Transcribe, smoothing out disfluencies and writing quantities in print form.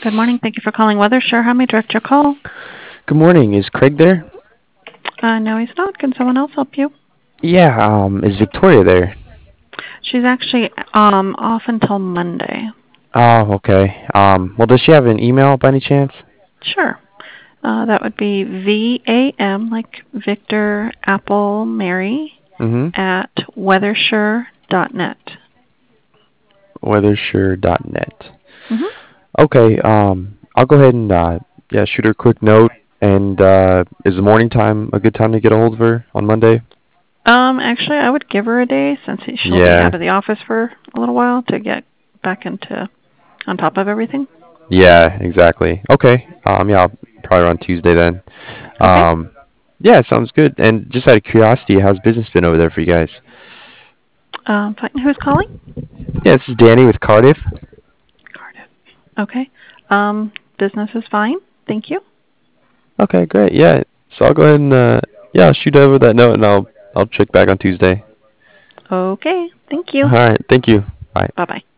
Good morning. Thank you for calling WeatherSure. How may I direct your call? Good morning. Is Craig there? No, he's not. Can someone else help you? Yeah, is Victoria there? She's actually off until Monday. Oh, okay. Well, does she have an email by any chance? Sure. That would be VAM, like Victor, Apple, Mary, Mm-hmm. at weathersure.net. Weathersure.net. Mm-hmm. Okay, I'll go ahead and yeah, shoot her a quick note. And is the morning time a good time to get a hold of her on Monday? Actually, I would give her a day since she'll be Yeah. out of the office for a little while to get back into on top of everything. Yeah, exactly. Okay. Yeah, I'll probably on Tuesday then. Okay. Um, yeah, sounds good. And just out of curiosity, how's business been over there for you guys? Fine. Who's calling? Yeah, this is Danny with Cardiff. Cardiff. Okay. Business is fine. Thank you. Okay, great. Yeah. So I'll go ahead and yeah, I'll shoot over that note and I'll check back on Tuesday. Okay. Thank All you. right. Thank you. Bye. Bye-bye.